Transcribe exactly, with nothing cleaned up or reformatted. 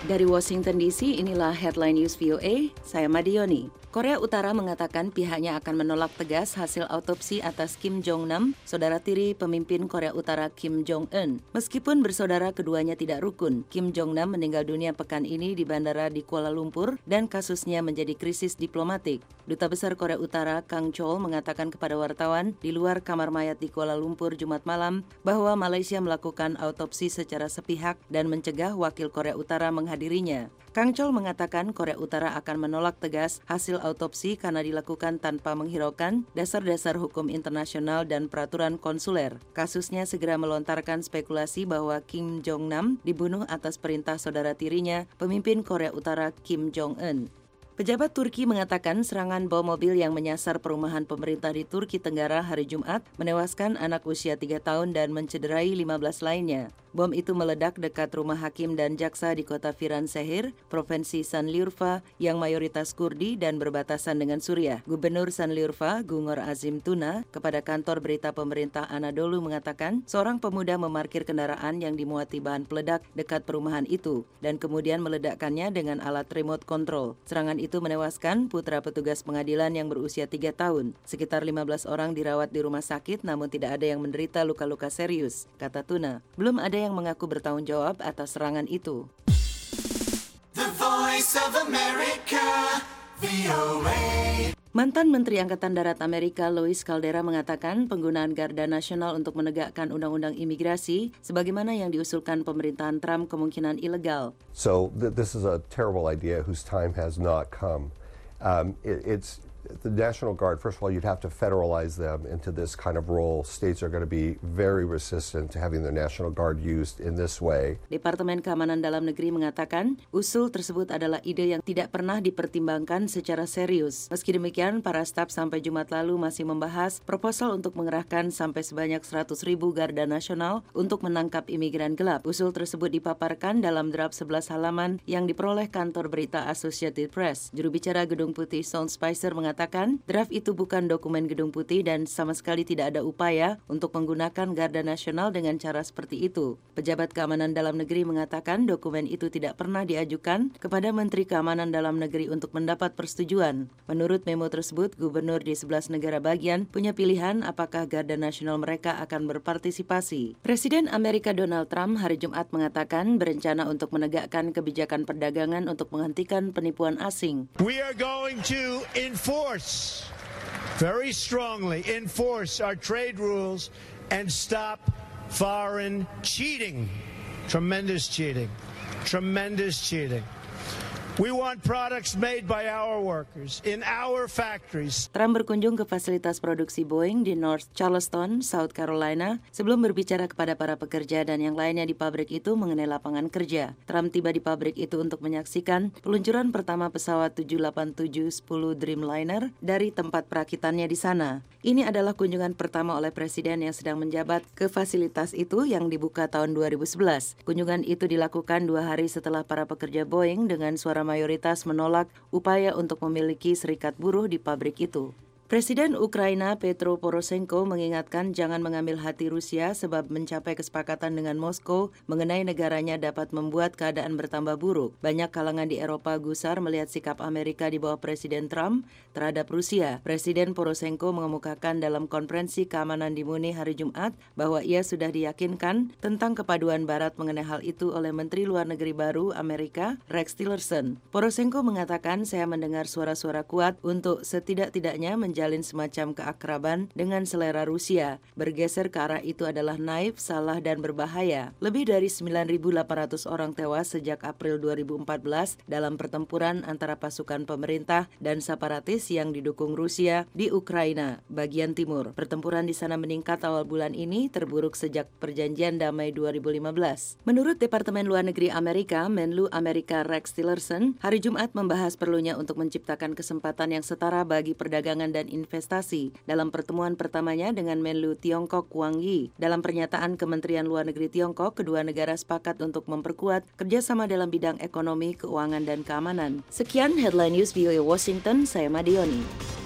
Dari Washington D C, inilah Headline News V O A, saya Madioni. Korea Utara mengatakan pihaknya akan menolak tegas hasil autopsi atas Kim Jong-nam, saudara tiri pemimpin Korea Utara Kim Jong-un. Meskipun bersaudara, keduanya tidak rukun. Kim Jong-nam meninggal dunia pekan ini di bandara di Kuala Lumpur dan kasusnya menjadi krisis diplomatik. Duta Besar Korea Utara Kang Chol mengatakan kepada wartawan di luar kamar mayat di Kuala Lumpur Jumat malam bahwa Malaysia melakukan autopsi secara sepihak dan mencegah wakil Korea Utara menghadirinya. Kang Chol mengatakan Korea Utara akan menolak tegas hasil autopsi karena dilakukan tanpa menghiraukan dasar-dasar hukum internasional dan peraturan konsuler. Kasusnya segera melontarkan spekulasi bahwa Kim Jong-nam dibunuh atas perintah saudara tirinya, pemimpin Korea Utara Kim Jong-un. Pejabat Turki mengatakan serangan bom mobil yang menyasar perumahan pemerintah di Turki Tenggara hari Jumat menewaskan anak usia tiga tahun dan mencederai lima belas lainnya. Bom itu meledak dekat rumah hakim dan jaksa di kota Viranshehir, Provinsi Sanliurfa yang mayoritas Kurdi dan berbatasan dengan Suriah. Gubernur Sanliurfa, Gungor Azim Tuna, kepada kantor berita pemerintah Anadolu mengatakan seorang pemuda memarkir kendaraan yang dimuati bahan peledak dekat perumahan itu dan kemudian meledakkannya dengan alat remote control. Serangan itu menewaskan putra petugas pengadilan yang berusia tiga tahun. Sekitar lima belas orang dirawat di rumah sakit namun tidak ada yang menderita luka-luka serius, kata Tuna. Belum ada yang mengaku bertanggung jawab atas serangan itu. The Voice of America, V O A. Mantan Menteri Angkatan Darat Amerika Luis Caldera mengatakan penggunaan Garda Nasional untuk menegakkan undang-undang imigrasi sebagaimana yang diusulkan pemerintahan Trump kemungkinan ilegal. So th- this is a terrible idea whose time has not come. Um, it, it's the National Guard, first of all, you'd have to federalize them into this kind of role. States are going to be very resistant to having the National Guard used in this way. Departemen Keamanan Dalam Negeri mengatakan usul tersebut adalah ide yang tidak pernah dipertimbangkan secara serius. Meski demikian, para staf sampai Jumat lalu masih membahas proposal untuk mengerahkan sampai sebanyak seratus ribu Garda Nasional untuk menangkap imigran gelap. Usul tersebut dipaparkan dalam draft sebelas halaman yang diperoleh kantor berita Associated Press. Juru bicara Gedung Putih Sean Spicer mengatakan Mengatakan draft itu bukan dokumen Gedung Putih dan sama sekali tidak ada upaya untuk menggunakan Garda Nasional dengan cara seperti itu. Pejabat Keamanan Dalam Negeri mengatakan dokumen itu tidak pernah diajukan kepada Menteri Keamanan Dalam Negeri untuk mendapat persetujuan. Menurut memo tersebut, gubernur di sebelas negara bagian punya pilihan apakah Garda Nasional mereka akan berpartisipasi. Presiden Amerika Donald Trump hari Jumat mengatakan berencana untuk menegakkan kebijakan perdagangan untuk menghentikan penipuan asing. We are going to enforce very strongly enforce our trade rules and stop foreign cheating. Tremendous cheating. Tremendous cheating. We want products made by our workers in our factories. Trump berkunjung ke fasilitas produksi Boeing di North Charleston, South Carolina, sebelum berbicara kepada para pekerja dan yang lainnya di pabrik itu mengenai lapangan kerja. Trump tiba di pabrik itu untuk menyaksikan peluncuran pertama pesawat tujuh delapan tujuh sepuluh Dreamliner dari tempat perakitannya di sana. Ini adalah kunjungan pertama oleh presiden yang sedang menjabat ke fasilitas itu yang dibuka tahun dua ribu sebelas. Kunjungan itu dilakukan dua hari setelah para pekerja Boeing dengan suara mayoritas menolak upaya untuk memiliki serikat buruh di pabrik itu. Presiden Ukraina Petro Poroshenko mengingatkan jangan mengambil hati Rusia sebab mencapai kesepakatan dengan Moskow mengenai negaranya dapat membuat keadaan bertambah buruk. Banyak kalangan di Eropa gusar melihat sikap Amerika di bawah Presiden Trump terhadap Rusia. Presiden Poroshenko mengemukakan dalam konferensi keamanan di Munich hari Jumat bahwa ia sudah diyakinkan tentang kepaduan Barat mengenai hal itu oleh Menteri Luar Negeri baru Amerika Rex Tillerson. Poroshenko mengatakan saya mendengar suara-suara kuat untuk setidak-tidaknya menjadi menjalin semacam keakraban dengan selera Rusia. Bergeser ke arah itu adalah naif, salah, dan berbahaya. Lebih dari sembilan ribu delapan ratus orang tewas sejak April dua ribu empat belas dalam pertempuran antara pasukan pemerintah dan separatis yang didukung Rusia di Ukraina, bagian timur. Pertempuran di sana meningkat awal bulan ini, terburuk sejak perjanjian damai dua ribu lima belas. Menurut Departemen Luar Negeri Amerika, Menlu Amerika Rex Tillerson, hari Jumat membahas perlunya untuk menciptakan kesempatan yang setara bagi perdagangan dan investasi dalam pertemuan pertamanya dengan Menlu Tiongkok Wang Yi. Dalam pernyataan Kementerian Luar Negeri Tiongkok, kedua negara sepakat untuk memperkuat kerjasama dalam bidang ekonomi, keuangan, dan keamanan. Sekian Headline News V O A Washington, saya Madioni.